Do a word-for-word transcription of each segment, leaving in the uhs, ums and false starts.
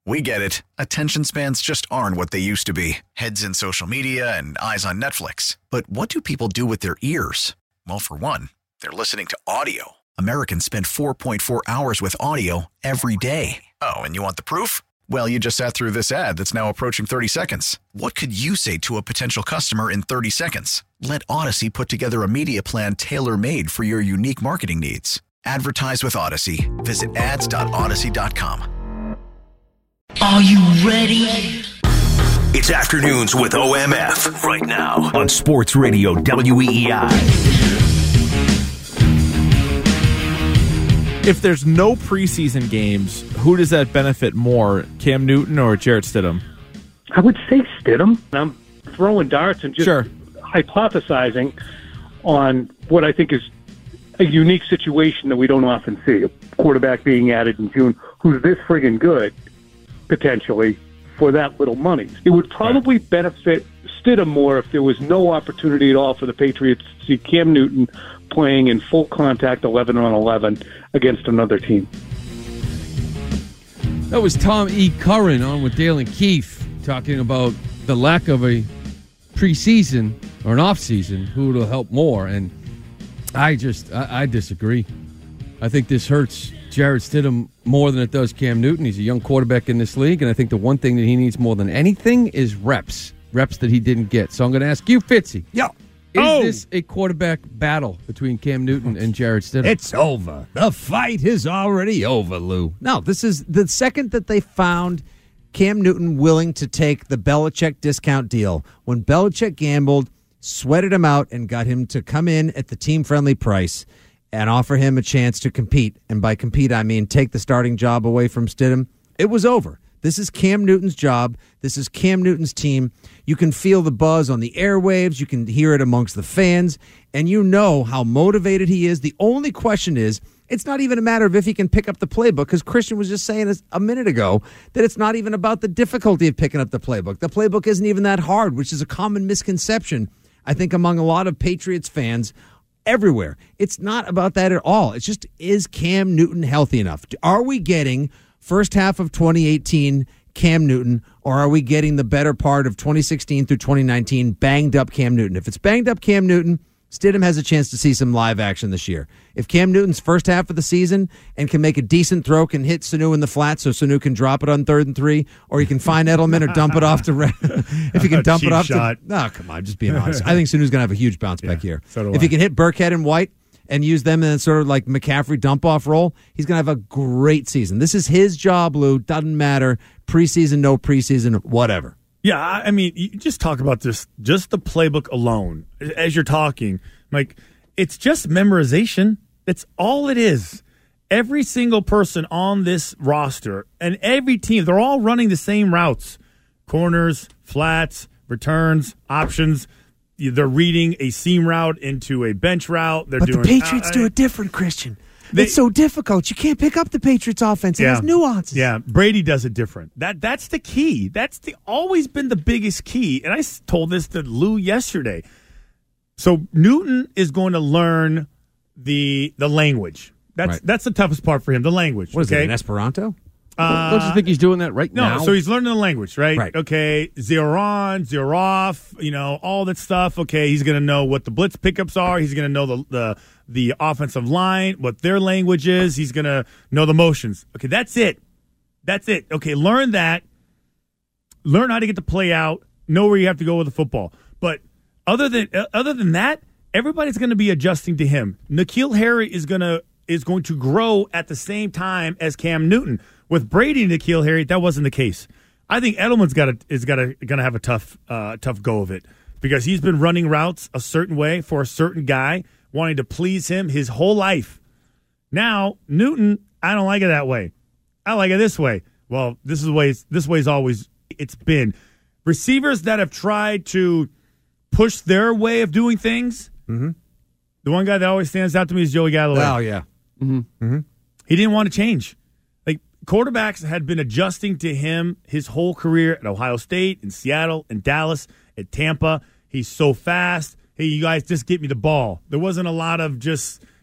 We get it. Attention spans just aren't what they used to be. Heads in social media and eyes on Netflix. But what do people do with their ears? Well, for one, they're listening to audio. Americans spend four point four hours with audio every day. Oh, and you want the proof? Well, you just sat through this ad that's now approaching thirty seconds. What could you say to a potential customer in thirty seconds? Let Odyssey put together a media plan tailor-made for your unique marketing needs. Advertise with Odyssey. Visit ads dot odyssey dot com. Are you ready? It's Afternoons with O M F right now on Sports Radio W E E I. If there's no preseason games, who does that benefit more, Cam Newton or Jarrett Stidham? I would say Stidham. I'm throwing darts and just sure. hypothesizing on what I think is a unique situation that we don't often see. A quarterback being added in June who's this friggin' good, potentially, for that little money. It would probably right. benefit Stidham more if there was no opportunity at all for the Patriots to see Cam Newton playing in full contact eleven on eleven against another team. That was Tom E. Curran on with Dale and Keefe talking about the lack of a preseason or an offseason, who will help more. And I just, I, I disagree. I think this hurts Jarrett Stidham more than it does Cam Newton. He's a young quarterback in this league, and I think the one thing that he needs more than anything is reps, reps that he didn't get. So I'm going to ask you, Fitzy. Yeah. Is oh. this a quarterback battle between Cam Newton and Jarrett Stidham? It's over. The fight is already over, Lou. No, this is the second that they found Cam Newton willing to take the Belichick discount deal. When Belichick gambled, sweated him out, and got him to come in at the team-friendly price and offer him a chance to compete. And by compete, I mean take the starting job away from Stidham. It was over. This is Cam Newton's job. This is Cam Newton's team. You can feel the buzz on the airwaves. You can hear it amongst the fans. And you know how motivated he is. The only question is, it's not even a matter of if he can pick up the playbook, because Christian was just saying a minute ago that it's not even about the difficulty of picking up the playbook. The playbook isn't even that hard, which is a common misconception, I think, among a lot of Patriots fans everywhere. It's not about that at all. It's just, is Cam Newton healthy enough? Are we getting first half of twenty eighteen Cam Newton, or are we getting the better part of twenty sixteen through twenty nineteen banged up Cam Newton? If it's banged up Cam Newton, Stidham has a chance to see some live action this year. If Cam Newton's first half of the season and can make a decent throw, can hit Sanu in the flat so Sanu can drop it on third and three, or he can find Edelman or dump it off to Red. If he can dump it off shot. to... No, come on, just being honest. I think Sanu's going to have a huge bounce yeah, back here. So if I. he can hit Burkhead and White and use them in sort of like McCaffrey dump-off role, he's going to have a great season. This is his job, Lou. Doesn't matter. Preseason, no preseason, whatever. Yeah, I mean, you just talk about this, just the playbook alone, as you're talking. Like, it's just memorization. That's all it is. Every single person on this roster and every team, they're all running the same routes. Corners, flats, returns, options. They're reading a seam route into a bench route. They're but doing, the Patriots uh, do it different, Christian. They, it's so difficult. You can't pick up the Patriots offense. It yeah, has nuances. Yeah, Brady does it different. That That's the key. That's the always been the biggest key. And I told this to Lou yesterday. So Newton is going to learn the the language. That's right. that's the toughest part for him, the language. What is okay? it, an Esperanto? Uh, Don't you think he's doing that right no, now? No, so he's learning the language, right? Right. Okay, zero on, zero off, you know, all that stuff. Okay, he's going to know what the blitz pickups are. He's going to know the, the the offensive line, what their language is. He's going to know the motions. Okay, that's it. That's it. Okay, learn that. Learn how to get the play out. Know where you have to go with the football. But other than uh, other than that, everybody's going to be adjusting to him. N'Keal Harry is going to is going to grow at the same time as Cam Newton. With Brady and N'Keal Harry, that wasn't the case. I think Edelman's got a, is got a, going to have a tough uh, tough go of it because he's been running routes a certain way for a certain guy, wanting to please him his whole life. Now Newton, I don't like it that way. I like it this way. Well, this is the way it's, this way's always it's been. Receivers that have tried to push their way of doing things. Mm-hmm. The one guy that always stands out to me is Joey Galloway. Oh yeah, mm-hmm. Mm-hmm. He didn't want to change. Quarterbacks had been adjusting to him his whole career at Ohio State, in Seattle, in Dallas, at Tampa. He's so fast. Hey, you guys just get me the ball. There wasn't a lot of just,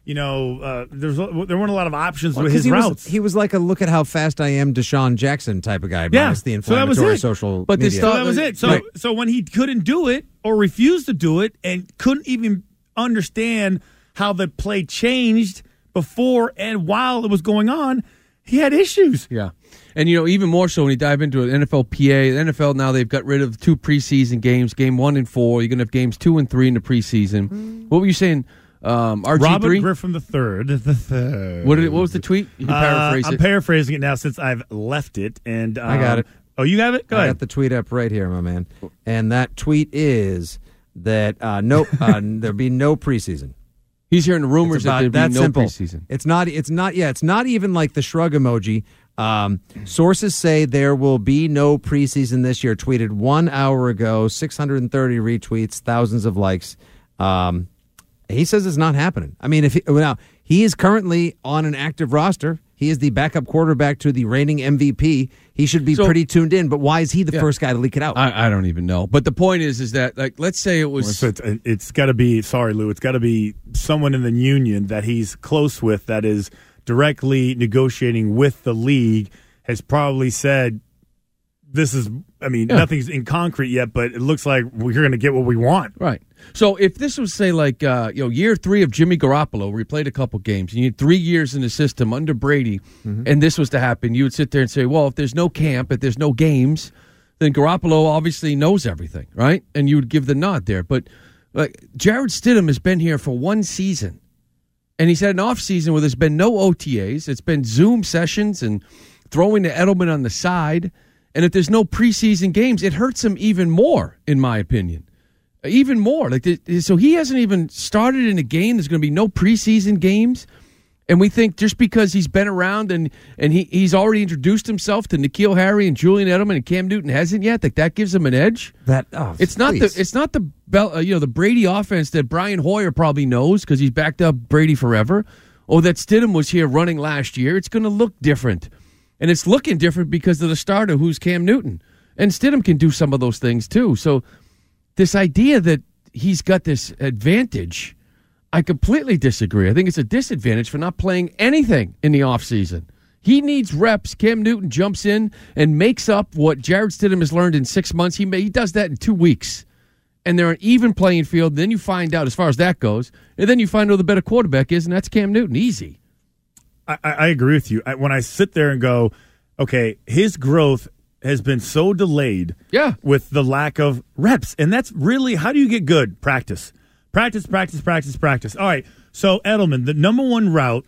You know, uh, there's there weren't a lot of options Well, with 'cause his he routes. Was, he was like a look at how fast I am, Deshaun Jackson type of guy. Yeah. Minus the So that was inflammatory it. social But this media. So that was it. So Right. so when he couldn't do it or refused to do it and couldn't even understand how the play changed before and while it was going on, he had issues. Yeah. And, you know, even more so when you dive into an N F L P A, the N F L now they've got rid of two preseason games, game one and four. You're going to have games two and three in the preseason. What were you saying, um, R G three? Robert Griffin the third. The third. What, did it, what was the tweet? You can paraphrase uh, I'm it. paraphrasing it now since I've left it. And um, I got it. Oh, you have it? Go I ahead. got the tweet up right here, my man. And that tweet is that uh, no, uh, there'll be no preseason. He's hearing the rumors It's that about there'd that be no simple. preseason. It's not. It's not. Yeah. It's not even like the shrug emoji. Um, sources say there will be no preseason this year. Tweeted one hour ago, six hundred thirty retweets, thousands of likes. Um, he says it's not happening. I mean, if he, now he is currently on an active roster. He is the backup quarterback to the reigning M V P. He should be So- pretty tuned in. But why is he the Yeah. first guy to leak it out? I, I don't even know. But the point is, is that, like, let's say it was. So it's, it's got to be, sorry, Lou, it's got to be someone in the union that he's close with that is directly negotiating with the league, has probably said, this is, I mean, Yeah. nothing's in concrete yet, but it looks like we're going to get what we want. Right. So if this was, say, like, uh, you know, year three of Jimmy Garoppolo, where he played a couple games, and you had three years in the system under Brady, and this was to happen, you would sit there and say, well, if there's no camp, if there's no games, then Garoppolo obviously knows everything, right? And you would give the nod there. But like Jared Stidham has been here for one season, and he's had an off season where there's been no O T As. It's been Zoom sessions and throwing to Edelman on the side. And if there's no preseason games, it hurts him even more, in my opinion. Even more. Like the, so he hasn't even started in a game. There's going to be no preseason games. And we think just because he's been around and, and he, he's already introduced himself to N'Keal Harry and Julian Edelman and Cam Newton hasn't yet, that that gives him an edge. that oh, It's not please. the it's not the Bel- uh, you know the Brady offense that Brian Hoyer probably knows because he's backed up Brady forever, or that Stidham was here running last year. It's going to look different, and it's looking different because of the starter who's Cam Newton, and Stidham can do some of those things too. So this idea that he's got this advantage, I completely disagree. I think it's a disadvantage for not playing anything in the offseason. He needs reps. Cam Newton jumps in and makes up what Jared Stidham has learned in six months. He may, he does that in two weeks. And they're an even playing field. Then you find out as far as that goes. And then you find out who the better quarterback is, and that's Cam Newton. Easy. I, I agree with you. I, when I sit there and go, okay, his growth has been so delayed Yeah. with the lack of reps. And that's really, how do you get good? Practice. Practice, practice, practice, practice. All right, so Edelman, the number one route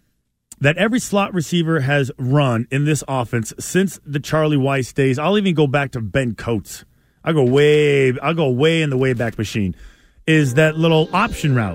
that every slot receiver has run in this offense since the Charlie Weiss days, I'll even go back to Ben Coates. I'll go way, I'll go way in the Wayback Machine, is that little option route.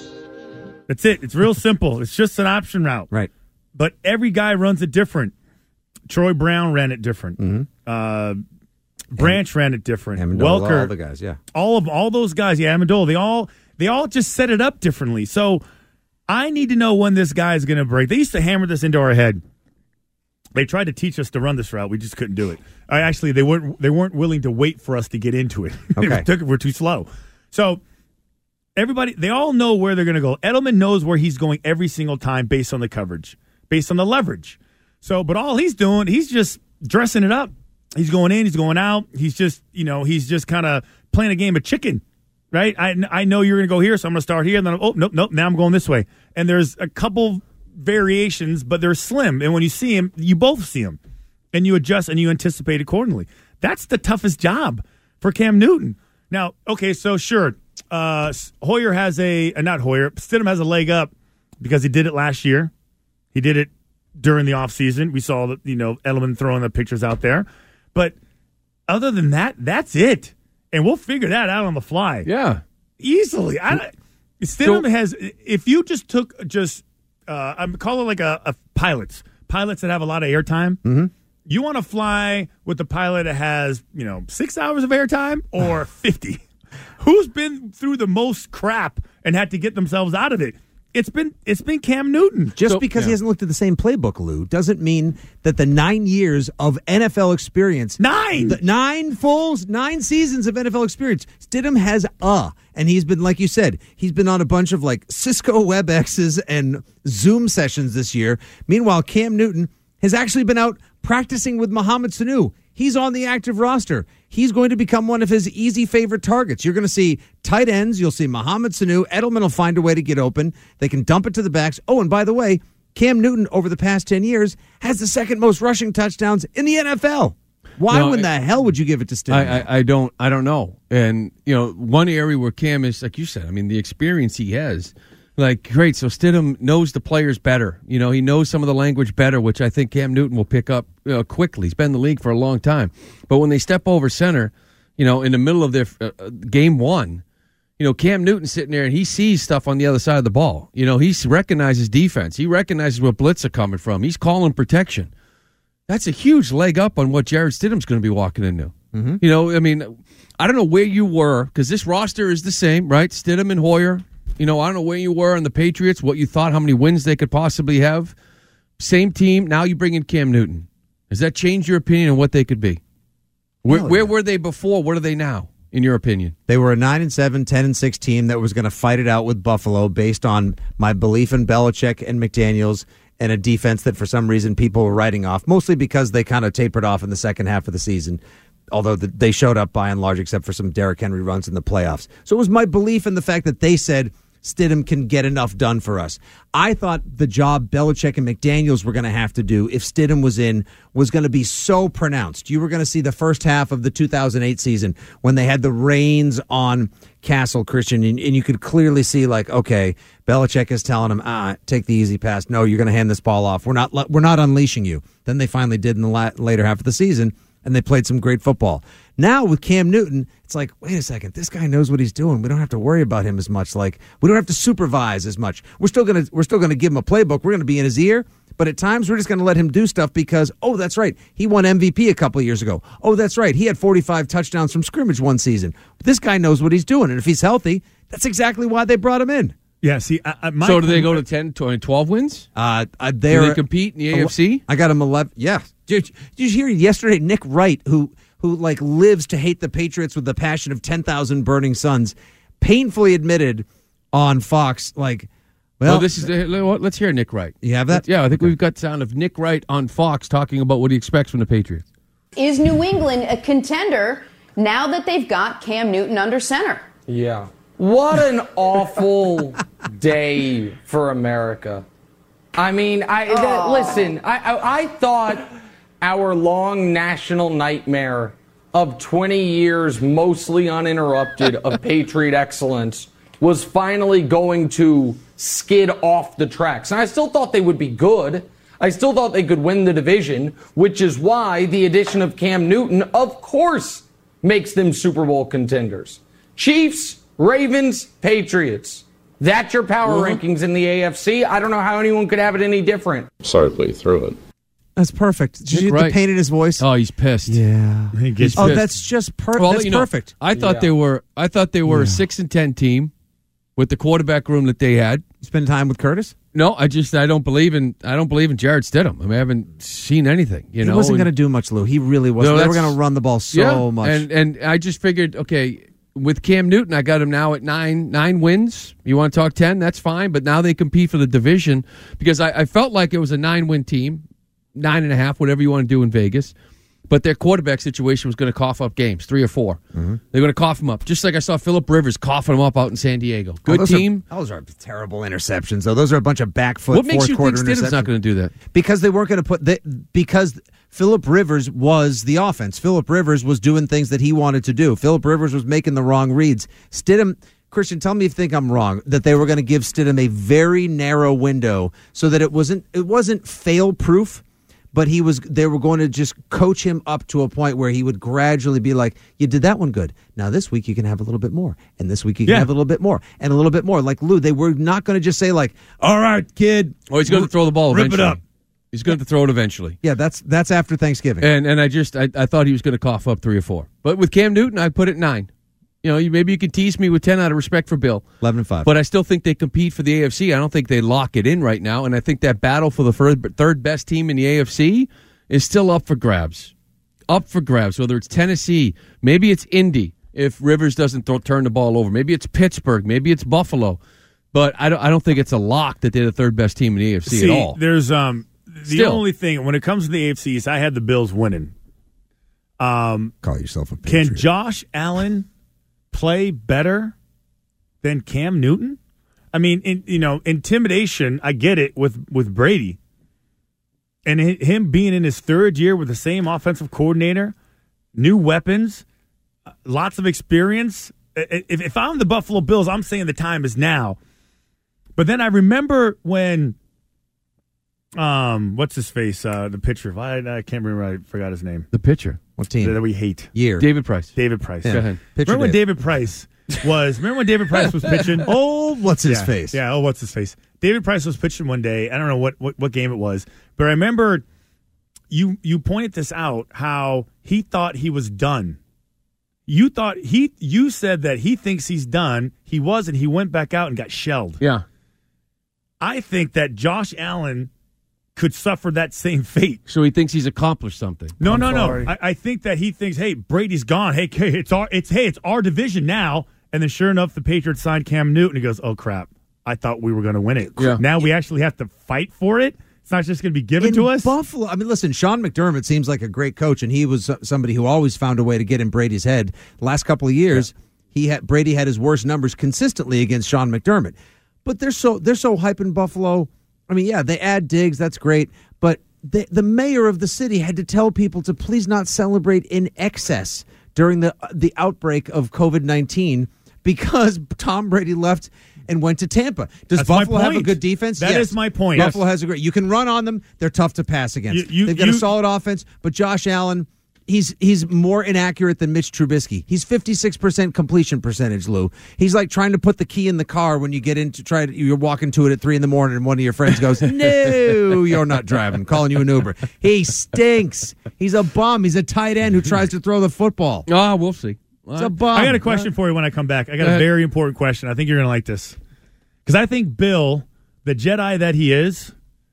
That's it. It's real simple. It's just an option route. Right. But every guy runs it different. Troy Brown ran it different. Mm-hmm. Uh, Branch ran it different. Amendola, Welker, all the guys, yeah. all of all those guys, yeah, Amendola, they all they all just set it up differently. So I need to know when this guy is going to break. They used to hammer this into our head. They tried to teach us to run this route. We just couldn't do it. I actually they weren't they weren't willing to wait for us to get into it. Okay. it took we're too slow. So everybody, they all know where they're going to go. Edelman knows where he's going every single time based on the coverage, based on the leverage. So, but all he's doing, he's just dressing it up. He's going in, he's going out. He's just, you know, he's just kind of playing a game of chicken, right? I, I know you're going to go here, so I'm going to start here. And then, oh, nope, nope, now I'm going this way. And there's a couple variations, but they're slim. And when you see him, you both see him. And you adjust and you anticipate accordingly. That's the toughest job for Cam Newton. Now, okay, so sure, uh, Hoyer has a, uh, not Hoyer, Stidham has a leg up because he did it last year. He did it during the offseason. We saw, that, you know, Edelman throwing the pictures out there. But other than that, that's it. And we'll figure that out on the fly. Yeah. Easily. I, Stidham so, has, if you just took just, uh, I'm calling it like a, a pilots, pilots that have a lot of airtime. Mm-hmm. You want to fly with the pilot that has, you know, six hours of airtime or fifty? Who's been through the most crap and had to get themselves out of it? it's been it's been Cam Newton. Just So- because he yeah. hasn't looked at the same playbook, Lou, doesn't mean that the nine years of N F L experience, Nine! the nine full, nine seasons of N F L experience, Stidham has a, and he's been, like you said, he's been on a bunch of like Cisco WebExes and Zoom sessions this year. Meanwhile, Cam Newton has actually been out practicing with Mohamed Sanu. He's on the active roster. He's going to become one of his easy favorite targets. You're going to see tight ends. You'll see Mohamed Sanu. Edelman will find a way to get open. They can dump it to the backs. Oh, and by the way, Cam Newton, over the past ten years, has the second most rushing touchdowns in the N F L. Why No, in the I- hell would you give it to Stidham? I, I, I don't I don't know. And you know, one area where Cam is, like you said, I mean, the experience he has. Like, great. So Stidham knows the players better. You know, he knows some of the language better, which I think Cam Newton will pick up you know, quickly. He's been in the league for a long time. But when they step over center, you know, in the middle of their uh, game one, you know, Cam Newton's sitting there and he sees stuff on the other side of the ball. You know, he recognizes defense. He recognizes where blitz are coming from. He's calling protection. That's a huge leg up on what Jared Stidham's going to be walking into. Mm-hmm. You know, I mean, I don't know where you were because this roster is the same, right? Stidham and Hoyer. You know, I don't know where you were on the Patriots, what you thought, how many wins they could possibly have. Same team. Now you bring in Cam Newton. Does that change your opinion on what they could be? Where, Hell where yeah. were they before? What are they now, in your opinion? They were a nine and seven, ten and six team that was going to fight it out with Buffalo based on my belief in Belichick and McDaniels and a defense that for some reason people were writing off, mostly because they kind of tapered off in the second half of the season, although the, they showed up by and large except for some Derrick Henry runs in the playoffs. So it was my belief in the fact that they said Stidham can get enough done for us. I thought the job Belichick and McDaniels were going to have to do if Stidham was in was going to be so pronounced. You were going to see the first half of the two thousand eight season when they had the reins on Castle, Christian, and, and you could clearly see like, okay, Belichick is telling him, ah, take the easy pass. No, you're going to hand this ball off. We're not, we're not unleashing you. Then they finally did in the la- later half of the season, and they played some great football. Now with Cam Newton, it's like, wait a second, this guy knows what he's doing. We don't have to worry about him as much. Like, we don't have to supervise as much. We're still gonna we're still gonna give him a playbook. We're gonna be in his ear, but at times we're just gonna let him do stuff because, oh, that's right, he won M V P a couple of years ago. Oh, that's right, he had forty-five touchdowns from scrimmage one season. This guy knows what he's doing, and if he's healthy, that's exactly why they brought him in. Yeah, see, I, I, my, So do they go to ten, twelve wins? Uh, uh, Do they're, they compete in the A F C? I got him eleven. Yeah. Did, did you hear yesterday Nick Wright, who who like lives to hate the Patriots with the passion of ten thousand burning suns, painfully admitted on Fox, like, well, Well, this is let's hear Nick Wright. You have that? Yeah, I think we've got sound of Nick Wright on Fox talking about what he expects from the Patriots. Is New England a contender now that they've got Cam Newton under center? Yeah. What an awful day for America. I mean, I that, listen, I, I I thought our long national nightmare of twenty years mostly uninterrupted of Patriot excellence was finally going to skid off the tracks. And I still thought they would be good. I still thought they could win the division, which is why the addition of Cam Newton, of course, makes them Super Bowl contenders. Chiefs, Ravens, Patriots. That's your power Mm-hmm. rankings in the A F C. I don't know how anyone could have it any different. Sorry to put you through it. that's perfect. Did you Nick see the Wright. pain in his voice? Oh, he's pissed. yeah. He gets Oh, pissed. that's just per- Well, that's you know, perfect. I thought Yeah. they were. I thought they were a six and ten team with the quarterback room that they had. Spend time with Curtis? No, I just I don't believe in I don't believe in Jared Stidham. I mean, I haven't seen anything. You He know, wasn't and- going to do much, Lou. He really wasn't. No, they were that's- going to run the ball so yeah, much. and and I just figured, okay, with Cam Newton, I got him now at nine nine wins. You want to talk ten? That's fine. But now they compete for the division because I, I felt like it was a nine win team, nine and a half, whatever you want to do in Vegas. But their quarterback situation was going to cough up games, three or four. Mm-hmm. They're going to cough them up, just like I saw Phillip Rivers coughing them up out in San Diego. Oh, Good those team. Are, those are terrible interceptions, though. Those are a bunch of back foot, What makes fourth you quarter think Stidham's interceptions. not going to do that? Because they weren't going to put they, because Phillip Rivers was the offense. Phillip Rivers was doing things that he wanted to do. Phillip Rivers was making the wrong reads. Stidham, Christian, tell me if you think I'm wrong, that they were going to give Stidham a very narrow window so that it wasn't it wasn't fail proof, but he was they were going to just coach him up to a point where he would gradually be like, you did that one good. Now this week you can have a little bit more. And this week you can Yeah. have a little bit more. And a little bit more. Like Lou, they were not going to just say like, all right, kid. Oh, he's going to throw the ball Rip it eventually. up. He's going to throw it eventually. Yeah, that's that's after Thanksgiving. And and I just I, I thought he was going to cough up three or four. But with Cam Newton, I put it nine. You know, you, maybe you can tease me with ten out of respect for Bill. eleven and five. But I still think they compete for the A F C. I don't think they lock it in right now. And I think that battle for the third, third best team in the A F C is still up for grabs. Up for grabs, whether it's Tennessee, maybe it's Indy if Rivers doesn't th- turn the ball over. Maybe it's Pittsburgh. Maybe it's Buffalo. But I don't, I don't think it's a lock that they're the third best team in the A F C See, at all. There's um the Still. only thing, when it comes to the A F C, is I had the Bills winning. Um, Call yourself a Patriot. Can Josh Allen play better than Cam Newton? I mean, in, you know, intimidation, I get it with, with Brady. And him being in his third year with the same offensive coordinator, new weapons, lots of experience. If, if I'm the Buffalo Bills, I'm saying the time is now. But then I remember when, um, what's his face, uh, the pitcher. I, I can't remember. I forgot his name. The pitcher. What team? That we hate. Year. David Price. David Price. Yeah. Go ahead. Pitcher remember when David. David Price was? Remember when David Price was pitching? Oh, what's his yeah, face? Yeah. Oh, what's his face? David Price was pitching one day. I don't know what, what, what game it was, but I remember you you pointed this out, how he thought he was done. You thought he you said that he thinks he's done. He wasn't. He went back out and got shelled. Yeah. I think that Josh Allen could suffer that same fate. So he thinks he's accomplished something. No, I'm no, sorry. no. I, I think that he thinks, hey, Brady's gone. Hey, it's our it's hey, it's our division now. And then sure enough, the Patriots signed Cam Newton. He goes, oh crap. I thought we were going to win it. Yeah. Now we actually have to fight for it. It's not just going to be given in to us. Buffalo, I mean, listen, Sean McDermott seems like a great coach, and he was somebody who always found a way to get in Brady's head. Last couple of years, yeah. he had Brady had his worst numbers consistently against Sean McDermott. But they're so they're so hype in Buffalo. I mean, yeah, they add Diggs, that's great, but the the mayor of the city had to tell people to please not celebrate in excess during the the outbreak of COVID nineteen because Tom Brady left and went to Tampa. Does That's my Buffalo have a point. good defense? That Yes. is my point. Buffalo Yes. has a great. You can run on them. They're tough to pass against. You- you- They've got you- a solid offense, but Josh Allen, he's he's more inaccurate than Mitch Trubisky. He's fifty-six percent completion percentage, Lou. He's like trying to put the key in the car when you get into try to, you're walking to it at three in the morning and one of your friends goes, "No, you're not driving." Calling you an Uber. He stinks. He's a bum. He's a tight end who tries to throw the football. Ah, we'll see. It's a bum. I got a question for you when I come back. I got Go a ahead. very important question. I think you're going to like this. Because I think Bill, the Jedi that he is,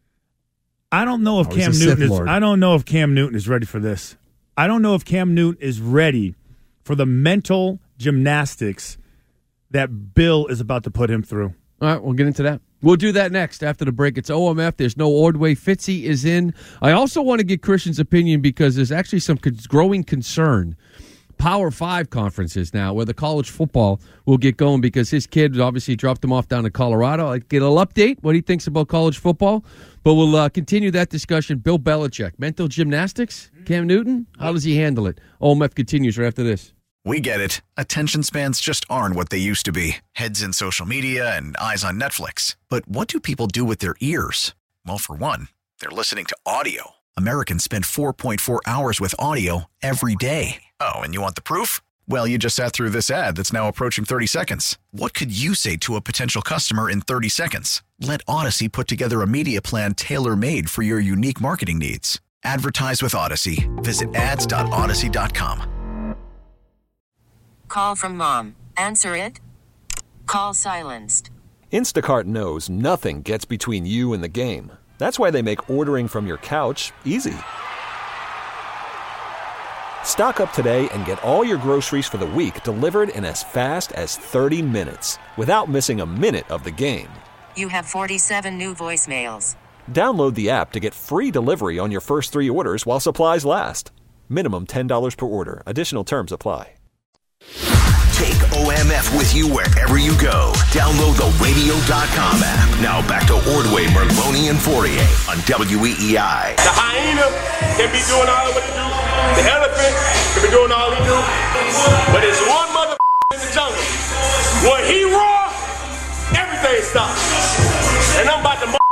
I don't know if Oh, he's Cam a Sith Newton is Lord. I don't know if Cam Newton is ready for this. I don't know if Cam Newton is ready for the mental gymnastics that Bill is about to put him through. All right, we'll get into that. We'll do that next after the break. It's O M F. There's no Ordway. Fitzy is in. I also want to get Christian's opinion because there's actually some con- growing concern. Power Five conferences now where the college football will get going because his kid obviously dropped him off down in Colorado. I get a little update what he thinks about college football, but we'll uh, continue that discussion. Bill Belichick, mental gymnastics, Cam Newton, how does he handle it? O M F continues right after this. We get it. Attention spans just aren't what they used to be. Heads in social media and eyes on Netflix. But what do people do with their ears? Well, for one, they're listening to audio. Americans spend four point four hours with audio every day. Oh, and you want the proof? Well, you just sat through this ad that's now approaching thirty seconds. What could you say to a potential customer in thirty seconds? Let Odyssey put together a media plan tailor-made for your unique marketing needs. Advertise with Odyssey. Visit ads dot odyssey dot com. Call from mom. Answer it. Call silenced. Instacart knows nothing gets between you and the game. That's why they make ordering from your couch easy. Stock up today and get all your groceries for the week delivered in as fast as thirty minutes without missing a minute of the game. You have forty-seven new voicemails. Download the app to get free delivery on your first three orders while supplies last. Minimum ten dollars per order. Additional terms apply. Take O M F with you wherever you go. Download the radio dot com app. Now back to Ordway, Merloni, and Fourier on W E E I. The hyena can be doing all what he do. The elephant can be doing all he do. But there's one mother in the jungle. When he roar, everything stops. And I'm about to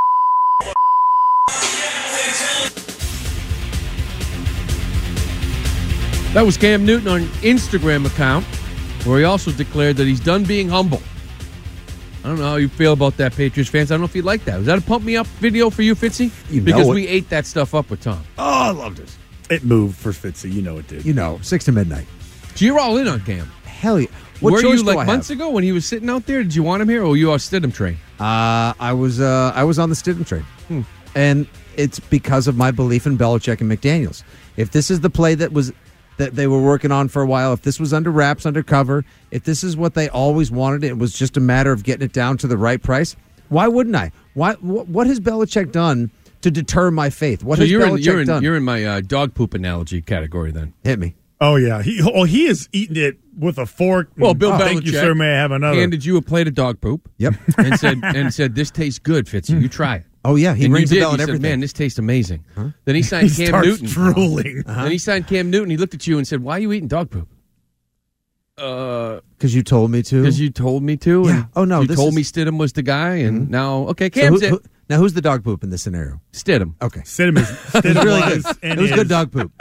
That was Cam Newton on Instagram account, where he also declared that he's done being humble. I don't know how you feel about that, Patriots fans. I don't know if you like that. Was that a pump me up video for you, Fitzy? You know because it. we ate that stuff up with Tom. Oh, I loved it. It moved for Fitzy. You know it did. You know, six to midnight. So you're all in on Cam. hell yeah. What Were choice you do I like have? months ago when he was sitting out there? Did you want him here, or were you on Stidham train? Uh, I was uh, I was on the Stidham train, Hmm. and it's because of my belief in Belichick and McDaniels. If this is the play that was that they were working on for a while, if this was under wraps, under cover, if this is what they always wanted, it was just a matter of getting it down to the right price. Why wouldn't I? Why? What, what has Belichick done to deter my faith? What so has you're Belichick in, you're in, done? You're in my uh, dog poop analogy category then. Hit me. Oh yeah, he oh he is eating it with a fork. Well, Bill oh, Belichick thank you, sir. May I have another? handed you a plate of dog poop. Yep, and said and said this tastes good, Fitzy. You try it. Oh yeah, he and rings you the did. bell and You said, everything. man, this tastes amazing. Huh? Then he signed He Cam starts Newton. drooling. Uh-huh. Then he signed Cam Newton. He looked at you and said, "Why are you eating dog poop?" Uh, Because you told me to. Because you told me to. Yeah. And Oh, no, You this told is- me Stidham was the guy, and Mhm. now okay, So Cam's who- it. who- now who's the dog poop in this scenario? Stidham. Okay, Stidham is Stidham it was really was good. and It was is. good dog poop.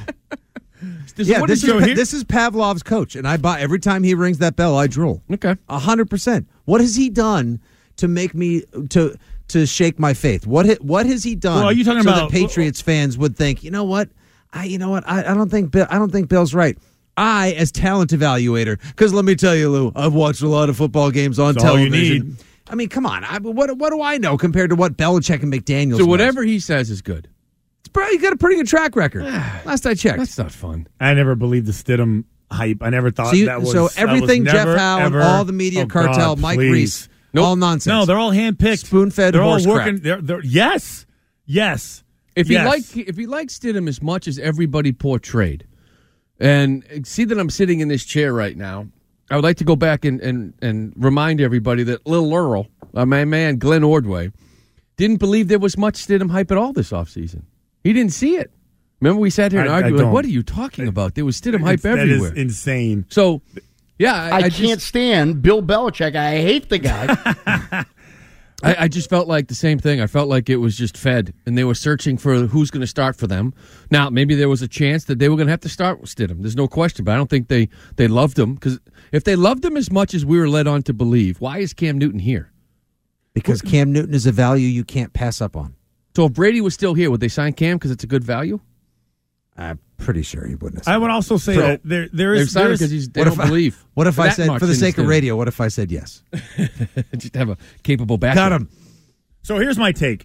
So yeah, what this did is you Pa- hear- this is Pavlov's coach, and I buy every time he rings that bell, I drool. Okay, a hundred percent. What has he done to make me to to shake my faith? What ha- what has he done? Well, are you talking so about- that Patriots fans would think, you know what, I you know what, I, I don't think Bill, I don't think Bill's right. I, as talent evaluator, because let me tell you, Lou, I've watched a lot of football games on That's all you television. need. I mean, come on, I, what what do I know compared to what Belichick and McDaniels? So knows? whatever he says is good. It's probably got a pretty good track record. Last I checked. That's not fun. I never believed the Stidham hype. I never thought So, you- that was so that was everything Jeff never, Howe and ever- all the media oh, cartel, God, Mike please. Reese, Nope. all nonsense. No, they're all handpicked, spoon-fed They're all horse working. crap. They're, they're, yes, yes. If yes. he like if he likes Stidham as much as everybody portrayed, and see that I'm sitting in this chair right now, I would like to go back and and, and remind everybody that Lil Earl, uh, my man Glenn Ordway, didn't believe there was much Stidham hype at all this offseason. He didn't see it. Remember, we sat here and I- I argued, like, don't. what are you talking about? There was Stidham hype It's- that everywhere. is insane. So, yeah, I, I, I can't just, stand Bill Belichick. I hate the guy. I, I just felt like the same thing. I felt like it was just fed, and they were searching for who's going to start for them. Now, maybe there was a chance that they were going to have to start with Stidham. There's no question, but I don't think they, they loved him. Because if they loved him as much as we were led on to believe, why is Cam Newton here? Because Cam Newton is a value you can't pass up on. So if Brady was still here, would they sign Cam because it's a good value? I'm pretty sure he wouldn't have. I would also say So, that there there They're is signing there's- because he's they What don't if I- believe. What if I that said, much for the in sake of Stidham. radio, what if I said yes? just have a capable back. Got him. So here's my take.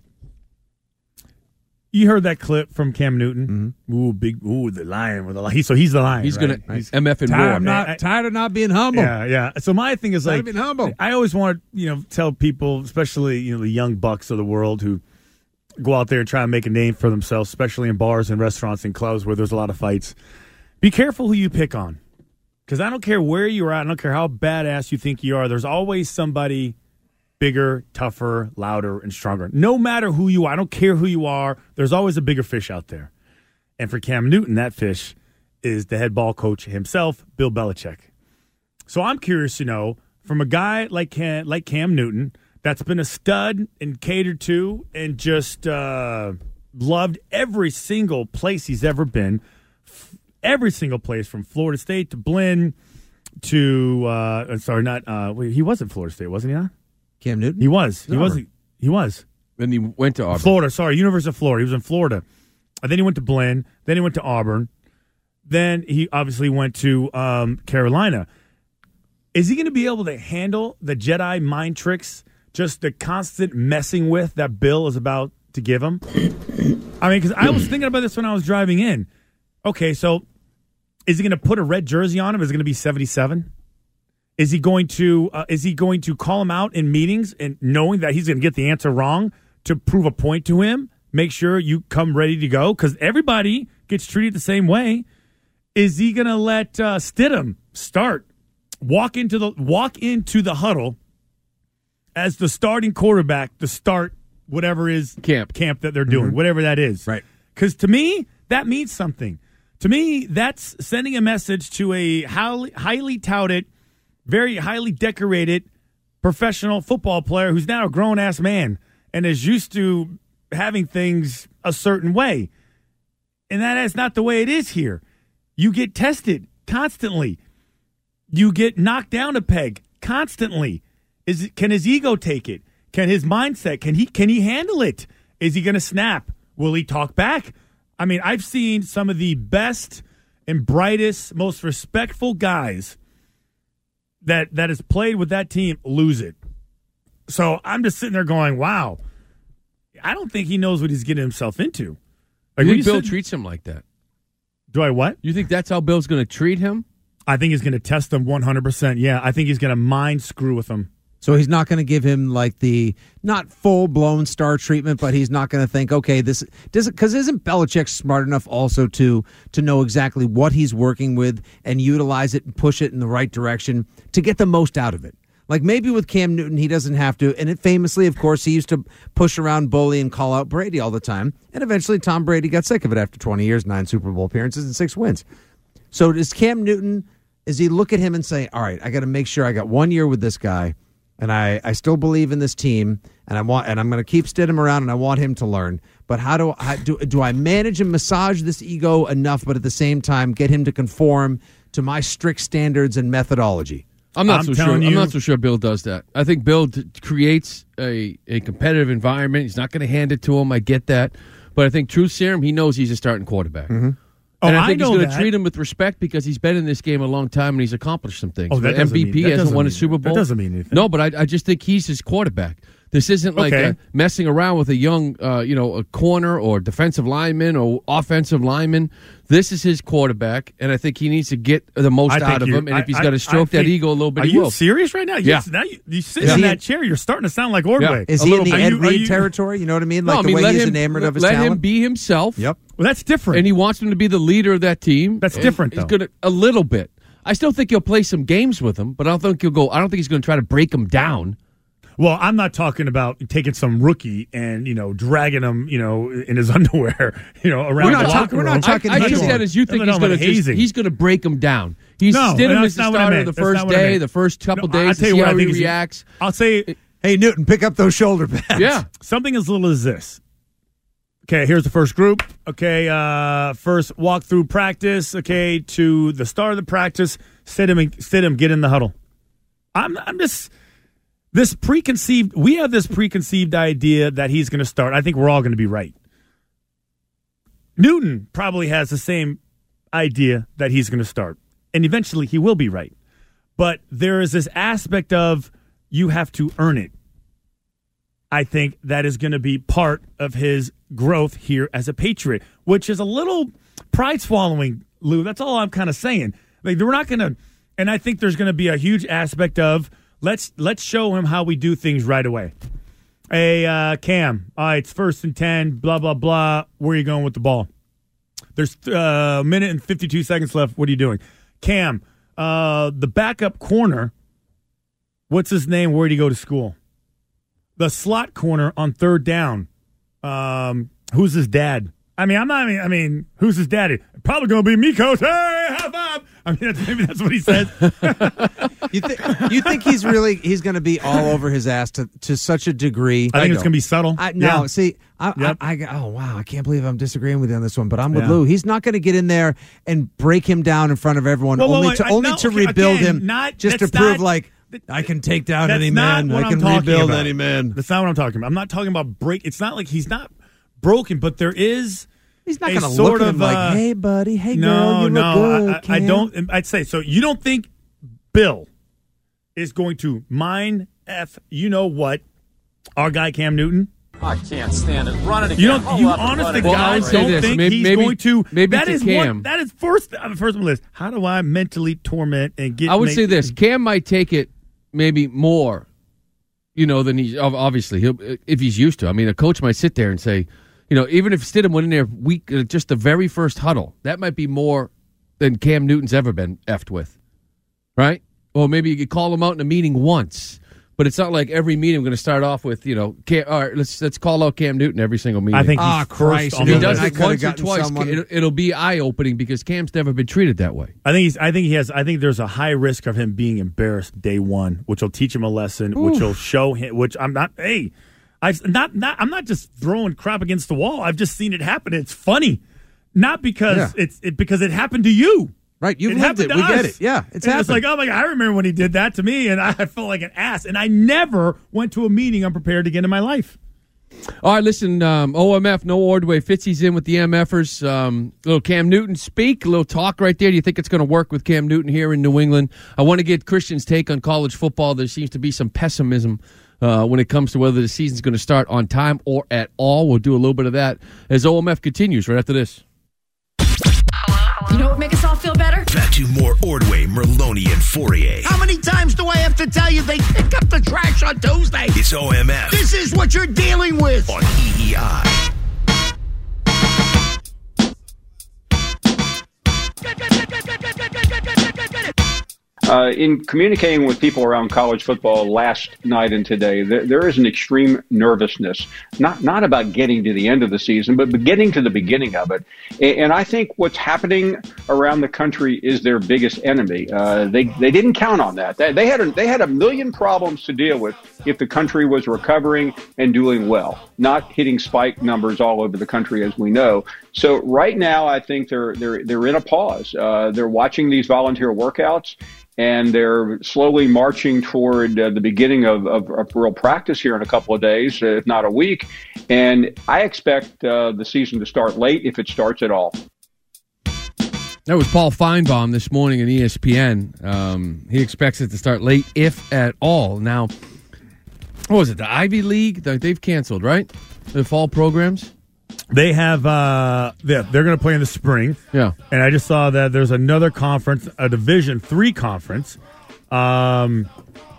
You heard that clip from Cam Newton. Ooh, big. Ooh, the lion with the lion. He, so he's the lion. He's right? going to M F and Tired war. of not, I- tired of not being humble. Yeah, yeah. So my thing is Tired like, of being humble. I always want to, you know, tell people, especially you know the young bucks of the world who go out there and try and make a name for themselves, especially in bars and restaurants and clubs where there's a lot of fights. Be careful who you pick on, because I don't care where you're at. I don't care how badass you think you are. There's always somebody bigger, tougher, louder, and stronger. No matter who you are, I don't care who you are. There's always a bigger fish out there. And for Cam Newton, that fish is the head ball coach himself, Bill Belichick. So I'm curious to know, from a guy like Cam, like Cam Newton, that's been a stud and catered to and just uh, loved every single place he's ever been, f- every single place from Florida State to Blinn to, uh, sorry, not, uh, wait, he was at Florida State, wasn't he not? Cam Newton? He was. He Auburn. was. He was. Then he went to Auburn. Florida, sorry, University of Florida. He was in Florida. And then he went to Blinn. Then he went to Auburn. Then he obviously went to um, Carolina. Is he going to be able to handle the Jedi mind tricks, just the constant messing with that Bill is about to give him? I mean, because I was thinking about this when I was driving in. Okay, so is he going to put a red jersey on him? Is it going to be seventy-seven? Is he going to uh, is he going to call him out in meetings and knowing that he's going to get the answer wrong to prove a point to him? Make sure you come ready to go, because everybody gets treated the same way. Is he going to let uh, Stidham start, walk into the walk into the huddle as the starting quarterback to start whatever is camp camp that they're doing, Mm-hmm. whatever that is? Right. Because to me, that means something. To me, that's sending a message to a highly, highly touted, very highly decorated professional football player who's now a grown-ass man and is used to having things a certain way. And that is not the way it is here. You get tested constantly. You get knocked down a peg constantly. Is it, can his ego take it? Can his mindset, can he can he handle it? Is he going to snap? Will he talk back? I mean, I've seen some of the best and brightest, most respectful guys that that has played with that team lose it. So I'm just sitting there going, wow, I don't think he knows what he's getting himself into. Like, you when think Bill sitting- treats him like that? Do I what? You think that's how Bill's going to treat him? I think he's going to test him one hundred percent. Yeah, I think he's going to mind screw with him. So he's not going to give him like the not full blown star treatment, but he's not going to think, okay, this does because isn't Belichick smart enough also to to know exactly what he's working with and utilize it and push it in the right direction to get the most out of it. Like maybe with Cam Newton, he doesn't have to. And it famously, of course, he used to push around, bully, and call out Brady all the time. And eventually Tom Brady got sick of it after twenty years, nine Super Bowl appearances, and six wins. So does Cam Newton, does he look at him and say, all right, I got to make sure I got one year with this guy, and I, I still believe in this team, and I want and I'm going to keep Stidham around, and I want him to learn. But how do I do, do I manage and massage this ego enough, but at the same time get him to conform to my strict standards and methodology? I'm not I'm so sure. telling I'm you- not so sure Bill does that. I think Bill t- creates a, a competitive environment. He's not going to hand it to him. I get that, but I think truth serum, he knows he's a starting quarterback, Oh, and I I think he's know going to that. treat him with respect because he's been in this game a long time and he's accomplished some things. Oh, that But doesn't M V P mean- that hasn't doesn't won a mean- Super Bowl. that doesn't mean anything. No, but I, I just think he's his quarterback. This isn't like Okay. a messing around with a young, uh, you know, a corner or defensive lineman or offensive lineman. This is his quarterback, and I think he needs to get the most I think out of you- him. And if he's I- got to I- stroke I that think- ego a little bit, Are he you will. serious right now? Yeah. Yes, now you, you sit Is in he that in- chair, you're starting to sound like Ordway. Is A he little in the bit. Ed Are you- are Reed you- territory? You know what I mean? Like No, I the mean, way let he's him, enamored of his let talent? him be himself. Yep. Well, that's different. And he wants him to be the leader of that team. That's And different, He's though. gonna a little bit. I still think he'll play some games with him, but I don't think he'll go. I don't think he's going to try to break him down. Well, I'm not talking about taking some rookie and, you know, dragging him, you know, in his underwear, you know, around We're not the talk- locker we're room. not talking I, I just hazing. said as you think No, no, he's no, going to hazing. he's going to break him down. He's No, Stidham that's is the not what I starter meant. the That's first not what I day, meant. the first couple No, I'll days to tell you see what I how he think is- reacts. I'll say, Hey, Newton, pick up those shoulder pads. Yeah. something as little as this. Okay, here's the first group. Okay, uh, first walk through practice. Okay, to the start of the practice, sit him, and, sit him, get in the huddle. I'm, I'm just this preconceived. We have this preconceived idea that he's going to start. I think we're all going to be right. Newton probably has the same idea that he's going to start, and eventually he will be right. But there is this aspect of you have to earn it. I think that is going to be part of his growth here as a Patriot, which is a little pride swallowing, Lou. That's all I'm kind of saying. Like, we're not going to, and I think there's going to be a huge aspect of let's let's show him how we do things right away. Hey, uh, Cam, all right, it's first and ten, blah, blah, blah. Where are you going with the ball? There's uh, a minute and fifty-two seconds left. What are you doing? Cam, uh, the backup corner, what's his name? Where did he go to school? The slot corner on third down. Um, who's his dad? I mean, I'm not. I mean, I mean who's his daddy? Probably going to be me, coach. Hey, high five. I mean, that's, maybe that's what he says. You think you think he's really he's going to be all over his ass to, to such a degree? I think it's going to be subtle. I, no, Yeah. see, I, Yep. I, I, oh wow, I can't believe I'm disagreeing with you on this one, but I'm with Yeah. Lou. He's not going to get in there and break him down in front of everyone, Well, well, only wait, to I- only no, to okay, rebuild again, him, not- just to that's prove not- like I can take down That's any not man, what I I'm can talking rebuild about. any man. That's not what I'm talking about. I'm not talking about break. It's not like he's not broken, but there is. He's not a going to sort look at him of, like, uh, "Hey, buddy, hey, no, girl, you no, look good." I, I Cam." don't. I'd say so. You don't think Bill is going to mind f you know what our guy Cam Newton? I can't stand it. Run it again. You don't. Hold You up and honest run to it Well, again. I God would say don't this. think Maybe- he's maybe- going to. maybe that to is Cam. one. That is first. uh, First on the list. How do I mentally torment and get? I would make- say this: Cam might take it maybe more, you know, than he's ob- obviously he'll if he's used to. I mean, a coach might sit there and say, you know, even if Stidham went in there week, uh, just the very first huddle, that might be more than Cam Newton's ever been effed with, right? Or maybe you could call him out in a meeting once, but it's not like every meeting I'm going to start off with, you know, Cam, all right, let's let's call out Cam Newton every single meeting. I think. Ah, He's Christ, first on if he the does list. I it could've once or gotten twice, someone- it, it'll be eye opening because Cam's never been treated that way. I think he's. I think he has. I think there's a high risk of him being embarrassed day one, which will teach him a lesson, which will show him. Which I'm not. Hey, I've not. Not. I'm not just throwing crap against the wall. I've just seen it happen. It's funny, not because Yeah. it's it, because it happened to you. Right, you've It lived happened it. to We get us. it. Yeah, it's And happened. It's like, oh my god, I remember when he did that to me, and I felt like an ass. And I never went to a meeting unprepared again in my life. All right, listen, um, O M F, no Ordway. Fitzy's in with the MFers. Um, little Cam Newton speak, a little talk right there. Do you think it's going to work with Cam Newton here in New England? I want to get Christian's take on college football. There seems to be some pessimism uh, when it comes to whether the season's going to start on time or at all. We'll do a little bit of that as O M F continues right after this. You know what make us all feel better? Back to more Ordway, Merloni, and Fourier. How many times do I have to tell you they pick up the trash on Tuesday? It's O M F. This is what you're dealing with. On E E I. Uh, in communicating with people around college football last night and today, there, there is an extreme nervousness, not not about getting to the end of the season, but getting to the beginning of it. And, and I think what's happening around the country is their biggest enemy. Uh, they they didn't count on that. They, they had a, they had a million problems to deal with if the country was recovering and doing well, not hitting spike numbers all over the country as we know. So right now, I think they're they're they're in a pause. Uh, they're watching these volunteer workouts. And they're slowly marching toward uh, the beginning of, of, of real practice here in a couple of days, uh, if not a week. And I expect uh, the season to start late, if it starts at all. That was Paul Feinbaum this morning at E S P N. Um, he expects it to start late, if at all. Now, what was it, the Ivy League? They've canceled, right? The fall programs? They have, uh, yeah, they're going to play in the spring. Yeah. And I just saw that there's another conference, a Division three conference. Um,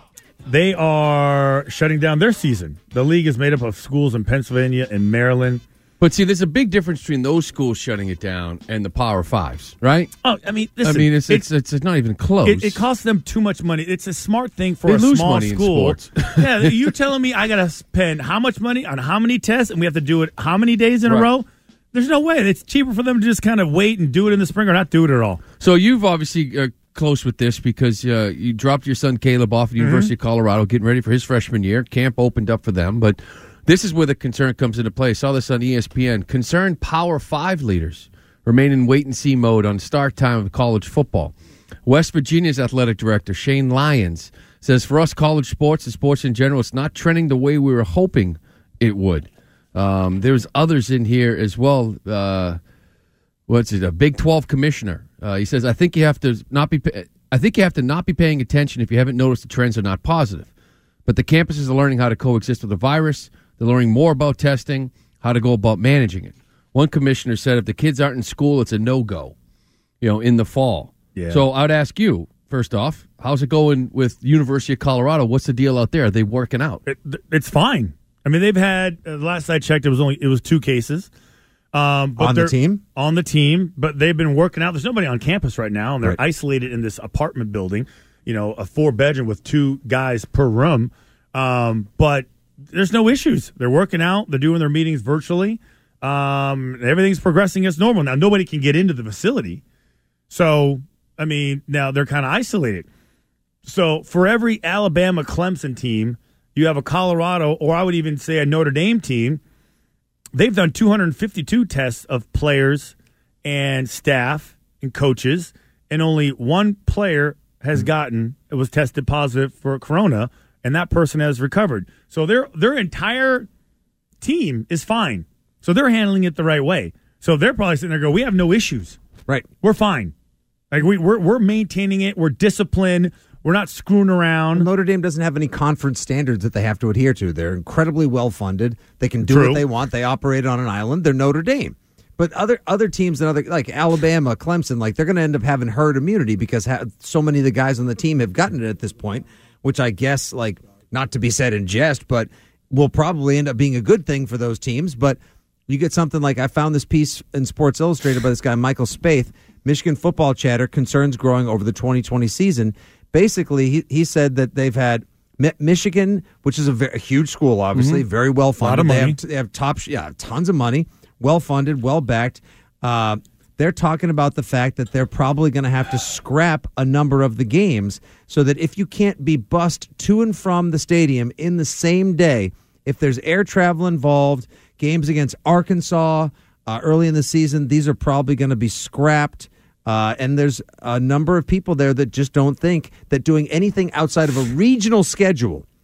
they are shutting down their season. The league is made up of schools in Pennsylvania and Maryland. But see, there's a big difference between those schools shutting it down and the Power Fives, right? Oh, I mean, listen, I mean, it's it's, it's, it's not even close. It, it costs them too much money. It's a smart thing for they a lose small money school. In sports. Yeah, you telling me I got to spend how much money on how many tests, and we have to do it how many days in right. a row? There's no way. It's cheaper for them to just kind of wait and do it in the spring or not do it at all. So you've obviously uh, close with this because uh, you dropped your son Caleb off at the mm-hmm. University of Colorado, getting ready for his freshman year. Camp opened up for them, but this is where the concern comes into play. I saw this on E S P N. Concerned Power Five leaders remain in wait-and-see mode on start time of college football. West Virginia's athletic director, Shane Lyons, says for us, college sports and sports in general, it's not trending the way we were hoping it would. Um, there's others in here as well. Uh, what's it? A Big twelve commissioner. Uh, he says, "I think you have to not be. I think you have to not be paying attention if you haven't noticed the trends are not positive. But the campuses are learning how to coexist with the virus. They're learning more about testing, how to go about managing it. One commissioner said, if the kids aren't in school, it's a no-go. You know, in the fall. Yeah. So I'd ask you first off, how's it going with University of Colorado? What's the deal out there? Are they working out? It, it's fine. I mean, they've had, uh, last I checked, it was only it was two cases. Um, but on the team? On the team, but they've been working out. There's nobody on campus right now, and they're right. isolated in this apartment building, you know, a four-bedroom with two guys per room. Um, but there's no issues. They're working out. They're doing their meetings virtually. Um, everything's progressing as normal. Now, nobody can get into the facility. So, I mean, now they're kind of isolated. So, for every Alabama Clemson team, you have a Colorado, or I would even say a Notre Dame team. They've done two hundred fifty-two tests of players and staff and coaches, and only one player has gotten, it was tested positive for corona, and that person has recovered. So their their entire team is fine. So they're handling it the right way. So they're probably sitting there going, we have no issues. Right. We're fine. Like we, we're we're maintaining it. We're disciplined. We're not screwing around. Well, Notre Dame doesn't have any conference standards that they have to adhere to. They're incredibly well funded. They can do True. what they want. They operate on an island. They're Notre Dame. But other other teams and other like Alabama, Clemson, like they're going to end up having herd immunity because ha- so many of the guys on the team have gotten it at this point, which I guess, like, not to be said in jest, but will probably end up being a good thing for those teams. But you get something like, I found this piece in Sports Illustrated by this guy, Michael Spaeth, Michigan football chatter, concerns growing over the twenty twenty season. Basically, he, he said that they've had Mi- Michigan, which is a, very, a huge school, obviously, Mm-hmm. very well funded. A lot of money. They have, they have top, yeah, tons of money, well funded, well backed. Uh, they're talking about the fact that they're probably going to have to scrap a number of the games so that if you can't be bussed to and from the stadium in the same day, if there's air travel involved, games against Arkansas uh, early in the season, these are probably going to be scrapped. Uh, and there's a number of people there that just don't think that doing anything outside of a regional schedule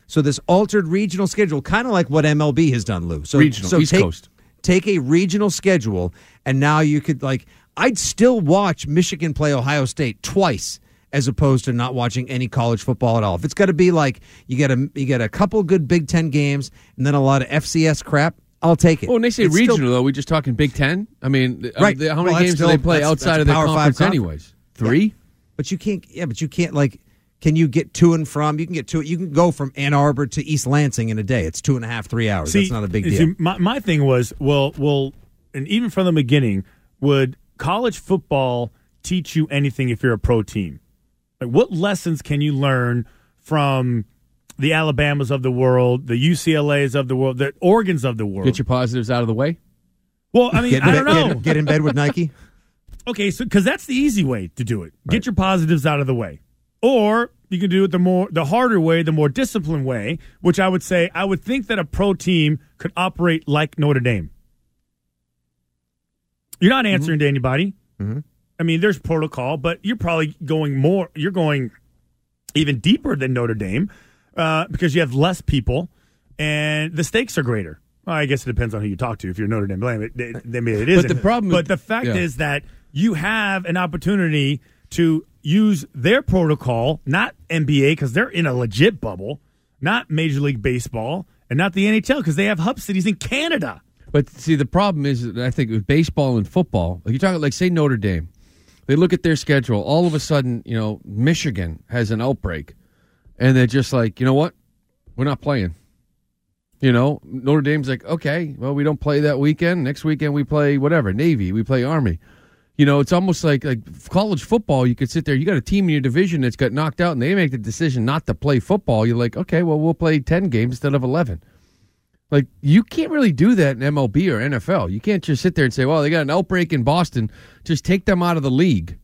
So this altered regional schedule, kind of like what M L B has done, Lou. So, Regional, so East take, Coast. Take a regional schedule, and now you could, like, I'd still watch Michigan play Ohio State twice as opposed to not watching any college football at all. If it's got to be like you get a you get a couple good Big Ten games and then a lot of F C S crap, I'll take it. Well, when they say It's regional, still, though, we just talking Big Ten? I mean, right. uh, how many Well, that's games still, do they play that's, outside that's of their Power conference Five anyways? Three? Yeah. But you can't, yeah, but you can't, like, can you get to and from? You can get to it. You can go from Ann Arbor to East Lansing in a day. It's two and a half, three hours. See, That's not a big see, deal. my, my thing was, well, well, and even from the beginning, would college football teach you anything if you're a pro team? Like, what lessons can you learn from the Alabamas of the world, the U C L As of the world, the Oregons of the world? Get your positives out of the way? Well, I mean, get I bed, don't know. Get, get in bed with Nike? Okay, so because that's the easy way to do it. Right. Get your positives out of the way. Or you can do it the more the harder way, the more disciplined way, which I would say I would think that a pro team could operate like Notre Dame. You're not answering Mm-hmm. to anybody. Mm-hmm. I mean, there's protocol, but you're probably going more. You're going even deeper than Notre Dame uh, because you have less people and the stakes are greater. Well, I guess it depends on who you talk to. If you're Notre Dame, it, then it isn't. But the problem, but the fact yeah. is that you have an opportunity to use their protocol, not N B A because they're in a legit bubble, not Major League Baseball, and not the N H L because they have hub cities in Canada. But see, the problem is, that I think with baseball and football, like you're talking, like say Notre Dame, they look at their schedule. All of a sudden, you know, Michigan has an outbreak, and they're just like, you know what, we're not playing. You know, Notre Dame's like, okay, well, we don't play that weekend. Next weekend we play whatever, Navy, we play Army. You know, it's almost like like college football. You could sit there, you got a team in your division that's got knocked out, and they make the decision not to play football. You're like, okay, well, we'll play ten games instead of eleven. Like, you can't really do that in M L B or N F L. You can't just sit there and say, well, they got an outbreak in Boston. Just take them out of the league.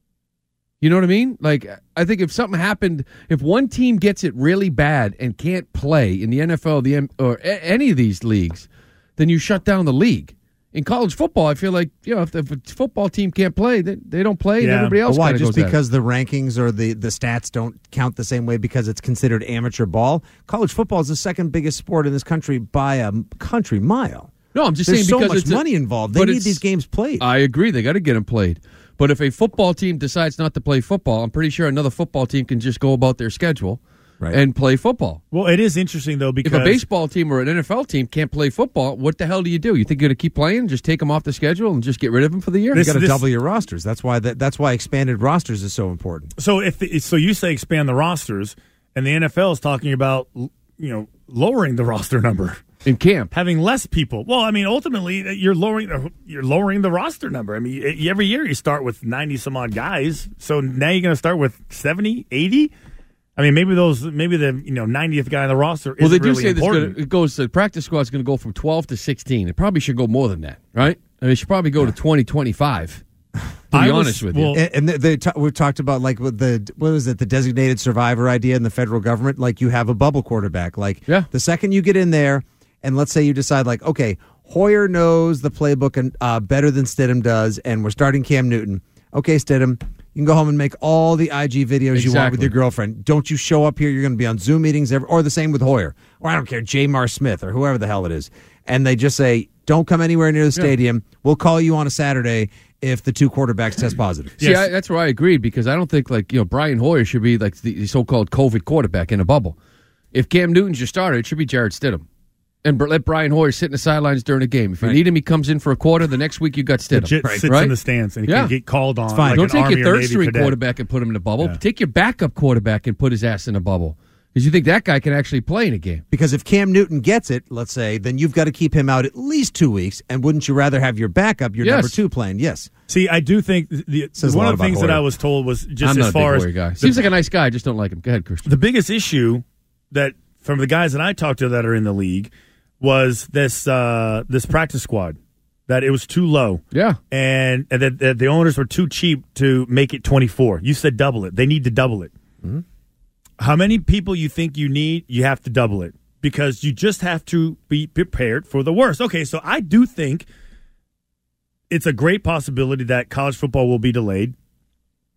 You know what I mean? Like, I think if something happened, if one team gets it really bad and can't play in the N F L the M- or a- any of these leagues, then you shut down the league. In college football, I feel like, you know, if, if a football team can't play, they, they don't play, and Yeah. everybody else Why? kinda Just goes at it. because the rankings or the, the stats don't count the same way because it's considered amateur ball? College football is the second biggest sport in this country by a country mile. No, I'm just There's saying so because much it's a- money involved. They but need it's- these games played. I agree. They got to get them played. But if a football team decides not to play football, I'm pretty sure another football team can just go about their schedule Right. and play football. Well, it is interesting, though, because If a baseball team or an N F L team can't play football, what the hell do you do? You think you're going to keep playing, just take them off the schedule, and just get rid of them for the year? You got to double your rosters. That's why that, that's why expanded rosters is so important. So if the, so, you say expand the rosters, and the N F L is talking about you know lowering the roster number in camp, having less people. Well, I mean, ultimately, you're lowering you're lowering the roster number. I mean, every year you start with ninety some odd guys, so now you're going to start with seventy, eighty. I mean, maybe those, maybe the you know ninetieth guy on the roster. Well, they isn't do really say this important. gonna, it goes. The practice squad's going to go from twelve to sixteen. It probably should go more than that, right? I mean, it should probably go to twenty, twenty-five. To be I honest was- with you, and, and they, they ta- we've talked about like with the what was it the designated survivor idea in the federal government. Like you have a bubble quarterback. Like yeah. the second you get in there, and let's say you decide like, okay, Hoyer knows the playbook and uh, better than Stidham does, and we're starting Cam Newton. Okay, Stidham, you can go home and make all the I G videos you want with Exactly. your girlfriend. Don't you show up here? You're going to be on Zoom meetings, every, or the same with Hoyer, or I don't care, Jamar Smith, or whoever the hell it is. And they just say, don't come anywhere near the stadium. We'll call you on a Saturday if the two quarterbacks test positive. See, I, that's where I agreed because I don't think like you know Brian Hoyer should be like the, the so-called COVID quarterback in a bubble. If Cam Newton's your starter, it should be Jarrett Stidham, and let Brian Hoyer sit in the sidelines during a game. If you Right. need him, he comes in for a quarter. The next week you got Stidham. Legit right? sits right? in the stands and he yeah. can get called on. It's fine. Like Don't an take Army your or third Navy string cadet. quarterback and put him in a bubble. Yeah. Take your backup quarterback and put his ass in a bubble because you think that guy can actually play in a game. Because if Cam Newton gets it, let's say, then you've got to keep him out at least two weeks. And wouldn't you rather have your backup, your Yes. number two, playing? Yes. See, I do think the, Says a one lot of the about things that Hoyer. I was told was just I'm as not far a as big Hoyer guy. the- Seems like a nice guy. I just don't like him. Go ahead, Christian. the biggest issue that from the guys that I talked to that are in the league was this uh, this practice squad, that it was too low. Yeah. And, and that, that the owners were too cheap to make it twenty-four. You said double it. They need to double it. Mm-hmm. How many people you think you need, you have to double it because you just have to be prepared for the worst. Okay, so I do think it's a great possibility that college football will be delayed.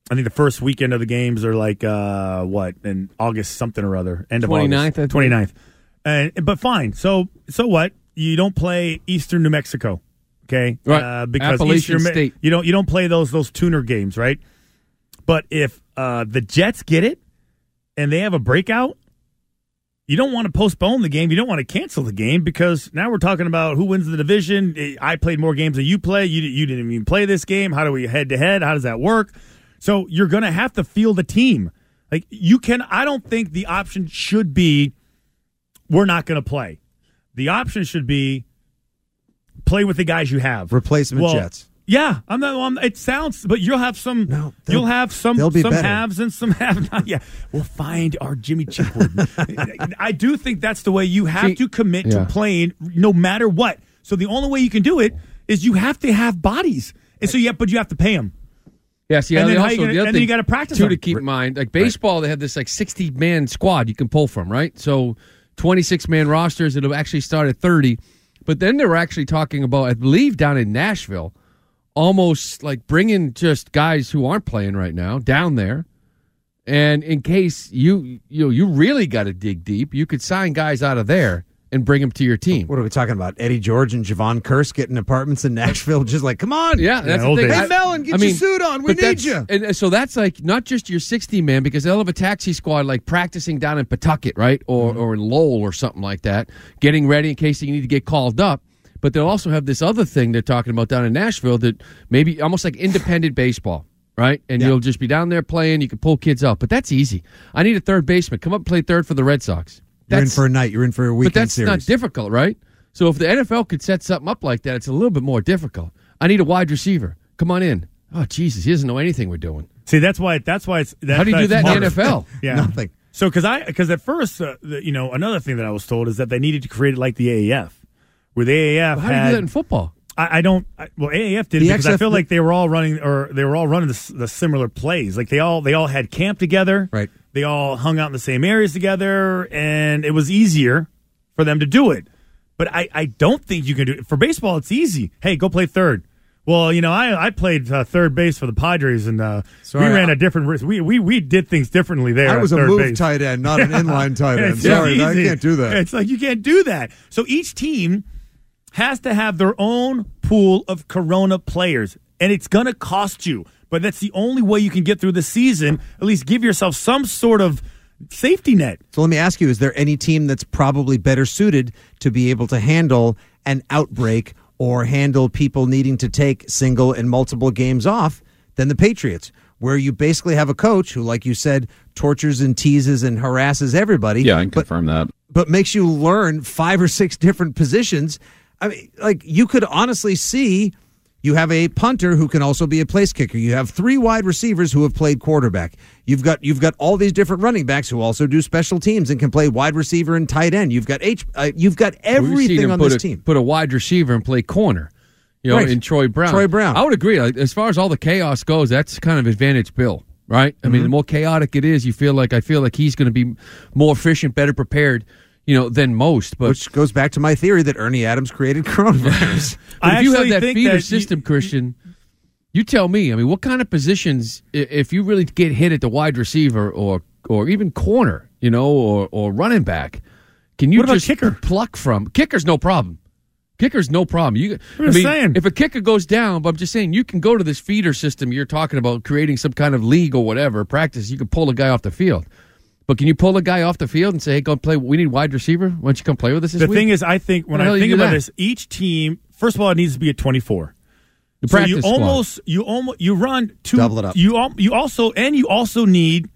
I think the first weekend of the games are like, uh, what, in August something or other. End of twenty-ninth, August. twenty-ninth. And, but fine. So so what? You don't play Eastern New Mexico, okay? Right. Uh, because Appalachian Eastern, State. You don't, you don't play those those tuner games, right? But if uh, the Jets get it and they have a breakout, you don't want to postpone the game. You don't want to cancel the game because now we're talking about who wins the division. I played more games than you play. You, you didn't even play this game. How do we head-to-head? How does that work? So you're going to have to field a team. Like you can. I don't think the option should be we're not going to play. The option should be play with the guys you have. Replacement well, Jets. Yeah, I'm not. I'm, it sounds, but you'll have some. No, you'll have some. they'll be some better. haves and some have not. Yeah, we'll find our Jimmy Chitwood. I do think that's the way you have See, to commit yeah. to playing, no matter what. So the only way you can do it is you have to have bodies, and so you have, but you have to pay them. Yeah, see, And they then how also, you gonna- the other and then you thing, gotta practice too, them. to keep in mind. Like baseball, they have this like sixty-man squad you can pull from, right? So twenty-six man rosters, it'll actually start at thirty. But then they were actually talking about, I believe, down in Nashville, almost like bringing just guys who aren't playing right now down there. And in case you you know, you really got to dig deep, you could sign guys out of there and bring them to your team. What are we talking about? Eddie George and Javon Curse getting apartments in Nashville, just like, come on. Yeah, that's the old thing. days. Hey, I- Mellon, get I your mean, suit on. We but need that's- you. And so that's like not just your sixty man, because they'll have a taxi squad like practicing down in Pawtucket, right, or Mm-hmm. or in Lowell or something like that, getting ready in case you need to get called up. But they'll also have this other thing they're talking about down in Nashville that maybe almost like independent baseball, right? And Yeah. you'll just be down there playing. You can pull kids up, but that's easy. I need a third baseman. Come up and play third for the Red Sox. You're in That's- for a night. You're in for a weekend but that's series. not difficult, right? So if the N F L could set something up like that, it's a little bit more difficult. I need a wide receiver. Come on in. Oh, Jesus, he doesn't know anything we're doing. See, that's why. That's why it's. That's How do you why do it's that in the harder. N F L? Yeah, Nothing. So because I because at first, uh, the, you know, another thing that I was told is that they needed to create it like the A A F, where the A A F Well, how do had. you do that in football? I, I don't. I, well, A A F did The because I X F feel like they were all running, or they were all running the, s- the similar plays. Like they all they all had camp together. Right. They all hung out in the same areas together, and it was easier for them to do it. But I, I don't think you can do it for baseball. It's easy. Hey, go play third. Well, you know, I I played uh, third base for the Padres, and uh, Sorry, we ran I- a different. risk. We we we did things differently there. I at was a third move base. tight end, not an inline tight end. It's Sorry, I easy. can't do that. It's like you can't do that. So each team has to have their own pool of Corona players, and it's going to cost you. But that's the only way you can get through the season. At least give yourself some sort of safety net. So let me ask you, is there any team that's probably better suited to be able to handle an outbreak or handle people needing to take single and multiple games off than the Patriots, where you basically have a coach who, like you said, tortures and teases and harasses everybody? Yeah, I can but, confirm that. But makes you learn five or six different positions. I mean, like, you could honestly see you have a punter who can also be a place kicker. You have three wide receivers who have played quarterback. You've got you've got all these different running backs who also do special teams and can play wide receiver and tight end. You've got H. Uh, you've got We've seen everything him on put this a, team. Put a wide receiver and play corner. You know, Right. in Troy Brown. Troy Brown. I would agree. Like, as far as all the chaos goes, that's kind of advantage Bill, right? I mean, Mhm. the more chaotic it is, you feel like I feel like he's going to be more efficient, better prepared, you know, than most. But Which goes back to my theory that Ernie Adams created coronavirus. But I if you have actually that think feeder that you- system, Christian, you tell me. I mean, what kind of positions, i- if you really get hit at the wide receiver or or even corner, you know, or or running back, can you What about just kicker? pluck from? Kicker's no problem. Kicker's no problem. You, I'm I just mean, saying. if a kicker goes down, but I'm just saying, you can go to this feeder system you're talking about, creating some kind of league or whatever, practice. You can pull a guy off the field. But can you pull a guy off the field and say, hey, go play? We need wide receiver. Why don't you come play with us this The week? thing is, I think when How the hell I you think do about that? this, each team, first of all, it needs to be at twenty-four. The So practice you squad. almost you almost you run two. Double it up. You al- you also and you also need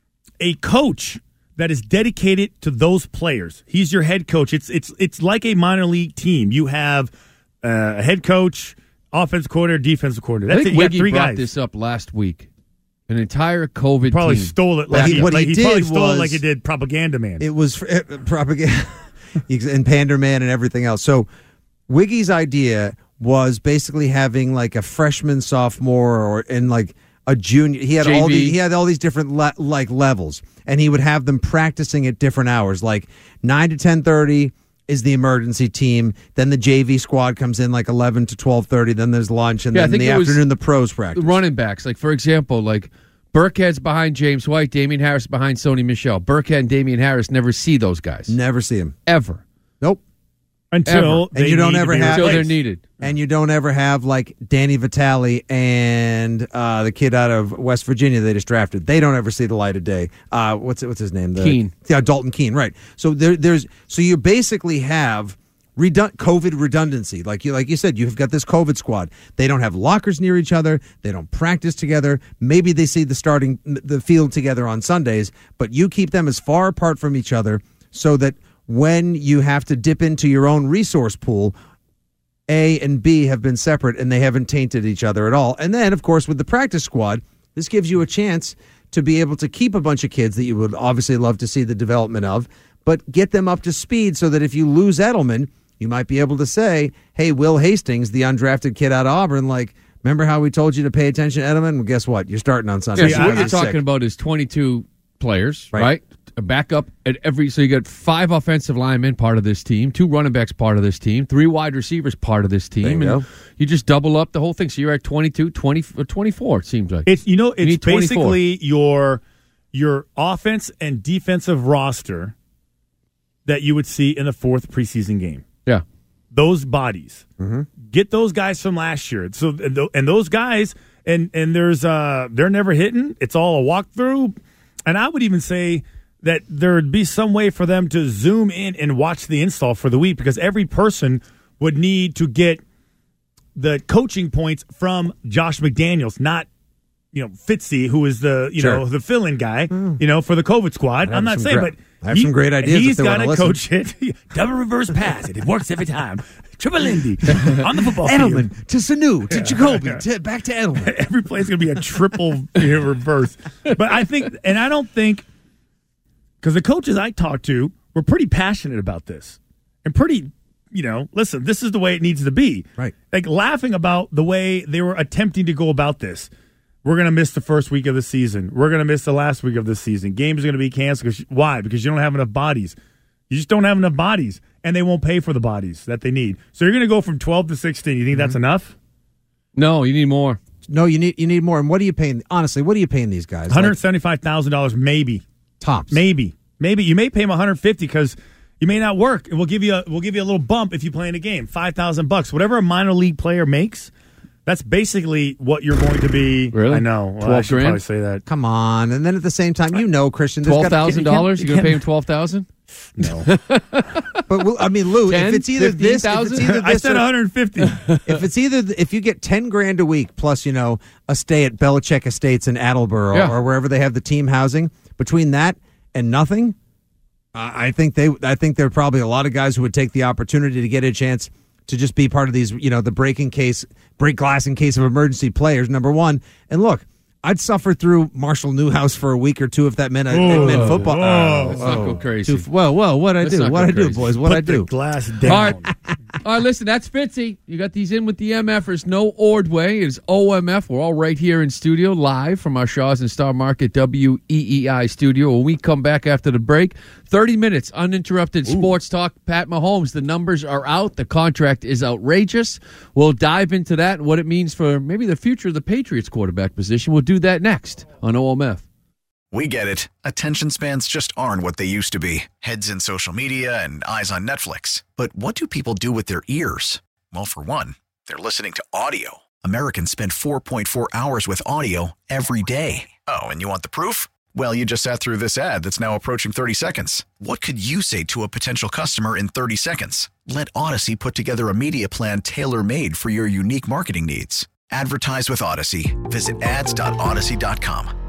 a coach that is dedicated to those players. He's your head coach. It's it's it's like a minor league team. You have uh, a head coach, offensive coordinator, defensive coordinator. I That's it. think You got Wiggy three brought guys. this up last week. An entire COVID Probably team. stole it. Well, Like he- he, what like he he probably did stole it was- like he did Propaganda Man. It was uh, propaganda and Pander Man and everything else. So Wiggy's idea was basically having like a freshman, sophomore, or in like a junior. He had all J V. the, he had all these different le- like levels, and he would have them practicing at different hours, like nine to ten thirty. Is the emergency team. Then the J V squad comes in like eleven to twelve thirty. Then there's lunch, and Yeah, I then in think the it was afternoon the pros practice. running backs. Like, for example, like Burkhead's behind James White, Damian Harris behind Sony Michel. Burkhead and Damian Harris never see those guys. Never see them. Ever. Nope. Until and you don't ever have until they're needed, and you don't ever have like Danny Vitale and uh, the kid out of West Virginia they just drafted. They don't ever see the light of day. Uh, what's what's his name? The, Keene. Yeah, Dalton Keene. Right. So there, there's so you basically have redund- COVID redundancy. Like you like you said, you've got this COVID squad. They don't have lockers near each other. They don't practice together. Maybe they see the starting the field together on Sundays, but you keep them as far apart from each other so that when you have to dip into your own resource pool, A and B have been separate and they haven't tainted each other at all. And then, of course, with the practice squad, this gives you a chance to be able to keep a bunch of kids that you would obviously love to see the development of, but get them up to speed so that if you lose Edelman, you might be able to say, hey, Will Hastings, the undrafted kid out of Auburn, like, remember how we told you to pay attention to Edelman? Well, guess what? You're starting on Sunday. Yeah, so what you're talking sick. about is twenty-two players, right? right? A backup at every, so you got five offensive linemen part of this team, two running backs part of this team, three wide receivers part of this team, there you and go. you just double up the whole thing. So you're at twenty-two, twenty, or twenty-four. It seems like it's you know you it's basically your your offense and defensive roster that you would see in the fourth preseason game. Yeah, those bodies, mm-hmm. get those guys from last year. So and those guys, and and there's uh they're never hitting. It's all a walkthrough, and I would even say that there would be some way for them to zoom in and watch the install for the week because every person would need to get the coaching points from Josh McDaniels, not, you know, Fitzy, who is the, you sure. know, the fill-in guy, mm. you know, for the COVID squad. I'm not saying, gra- but I have he, some great ideas. He's got to coach it. Double reverse pass it. It works every time. Triple Indy on the football Edelman field. to Sanu to Jacoby to back to Edelman. Every play is going to be a triple you know, reverse. But I think, and I don't think, because the coaches I talked to were pretty passionate about this and pretty, you know, listen, this is the way it needs to be. Right. Like laughing about the way they were attempting to go about this. We're going to miss the first week of the season. We're going to miss the last week of the season. Games are going to be canceled. Why? Because you don't have enough bodies. You just don't have enough bodies, and they won't pay for the bodies that they need. So you're going to go from twelve to sixteen. You think mm-hmm. that's enough? No, you need more. No, you need you need more. And what are you paying? Honestly, what are you paying these guys? one hundred seventy-five thousand dollars like, maybe. Tops. Maybe. Maybe. You may pay them one hundred fifty dollars because you may not work. And we'll give you a, we'll give you a little bump if you play in a game. five thousand bucks. Whatever a minor league player makes, that's basically what you're going to be. Really? I know. Well, twelve I should grand? probably say that. Come on. And then at the same time, you know, Christian. twelve thousand dollars? You're going to pay him twelve thousand dollars? No. But, I mean, Lou, ten, if it's either this, if it's either this I said or, one hundred fifty. If it's either, if you get ten grand a week plus, you know, a stay at Belichick Estates in Attleboro Yeah. or wherever they have the team housing, between that and nothing, uh, I think they, I think there are probably a lot of guys who would take the opportunity to get a chance to just be part of these, you know, the break in case, break glass in case of emergency players, number one. And look, I'd suffer through Marshall Newhouse for a week or two if that meant, Whoa, it meant football. whoa. Let's not go crazy. Too, whoa, whoa, what'd I Let's do? not What'd I go do, crazy. boys? What'd I Put the do? glass down. All right. All right, listen, that's Fitzy. You got these in with the MFers. No Ordway. It's O M F. We're all right here in studio, live from our Shaw's and Star Market W E E I studio. When we come back after the break, thirty minutes, uninterrupted Ooh. sports talk. Pat Mahomes, the numbers are out. The contract is outrageous. We'll dive into that and what it means for maybe the future of the Patriots quarterback position. We'll do that next on O M F. We get it. Attention spans just aren't what they used to be. Heads in social media and eyes on Netflix. But what do people do with their ears? Well, for one, they're listening to audio. Americans spend four point four hours with audio every day. Oh, and you want the proof? Well, you just sat through this ad that's now approaching thirty seconds. What could you say to a potential customer in thirty seconds? Let Odyssey put together a media plan tailor-made for your unique marketing needs. Advertise with Odyssey. Visit ads dot odyssey dot com.